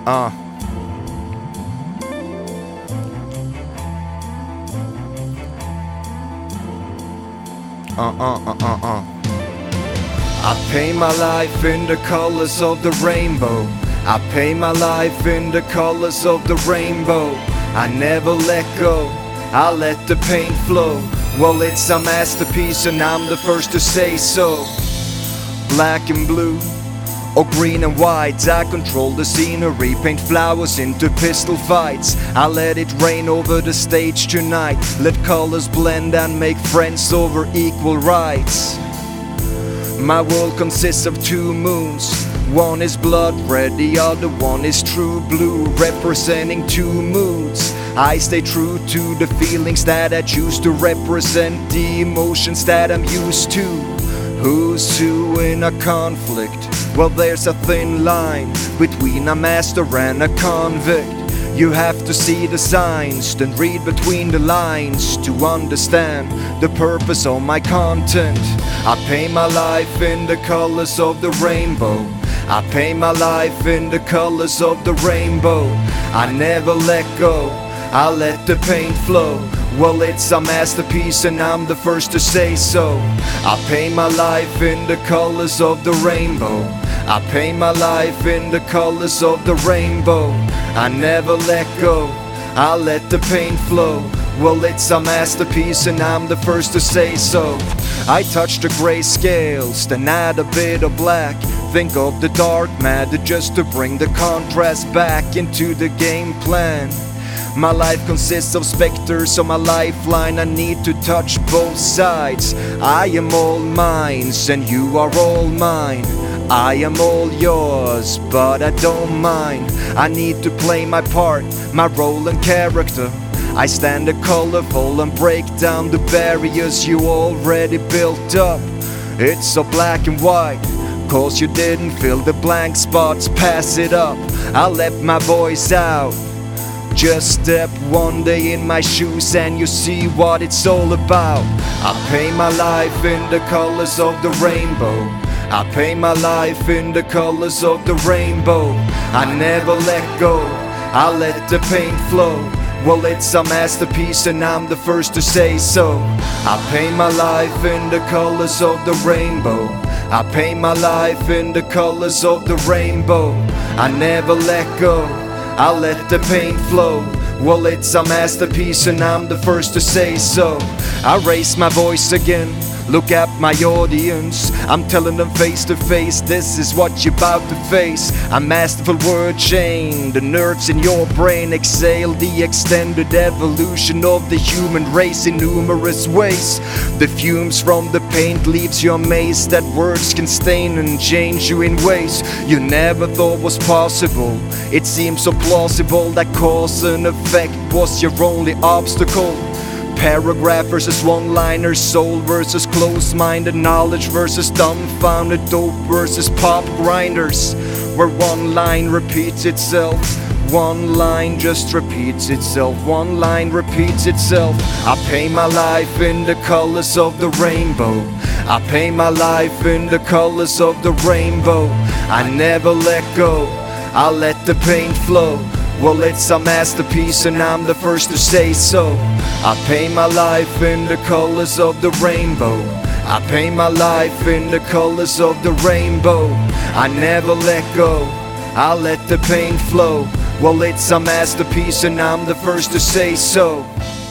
Uh. I paint my life in the colors of the rainbow. I paint my life in the colors of the rainbow. I never let go, I let the paint flow. Well, it's a masterpiece and I'm the first to say so. Black and blue, or green and white, I control the scenery, paint flowers into pistol fights. I let it rain over the stage tonight, let colors blend and make friends over equal rights. My world consists of two moons, one is blood red, the other one is true blue, representing two moods. I stay true to the feelings that I choose to represent, the emotions that I'm used to. Who's who in a conflict? Well, there's a thin line between a master and a convict. You have to see the signs, then read between the lines to understand the purpose of my content. I paint my life in the colors of the rainbow. I paint my life in the colors of the rainbow. I never let go, I let the paint flow. Well, it's a masterpiece and I'm the first to say so. I paint my life in the colors of the rainbow. I paint my life in the colors of the rainbow. I never let go, I let the paint flow. Well, it's a masterpiece and I'm the first to say so. I touch the gray scales, then add a bit of black. Think of the dark matter just to bring the contrast back into the game plan. My life consists of specters, so my lifeline I need to touch both sides. I am all minds and you are all mine. I am all yours, but I don't mind. I need to play my part, my role and character. I stand colorful and break down the barriers you already built up. It's so black and white, cause you didn't fill the blank spots, pass it up. I let my voice out. Just step one day in my shoes and you see what it's all about. I paint my life in the colors of the rainbow. I paint my life in the colors of the rainbow. I never let go, I let the paint flow. Well, it's a masterpiece and I'm the first to say so. I paint my life in the colors of the rainbow. I paint my life in the colors of the rainbow. I never let go, I let the paint flow. Well, it's a masterpiece and I'm the first to say so. I raise my voice again, look at my audience. I'm telling them face to face, this is what you're about to face. A masterful word chain, the nerves in your brain exhale the extended evolution of the human race in numerous ways. The fumes from the paint leaves you amazed that words can stain and change you in ways you never thought was possible. It seems so plausible that cause and effect was your only obstacle. Paragraph versus one-liner, soul versus closed-minded, knowledge versus dumbfounded, dope versus pop grinders. Where one line repeats itself, one line just repeats itself, one line repeats itself. I paint my life in the colors of the rainbow. I paint my life in the colors of the rainbow. I never let go, I let the paint flow. Well, it's a masterpiece and I'm the first to say so. I paint my life in the colors of the rainbow. I paint my life in the colors of the rainbow. I never let go, I let the paint flow. Well, it's a masterpiece and I'm the first to say so.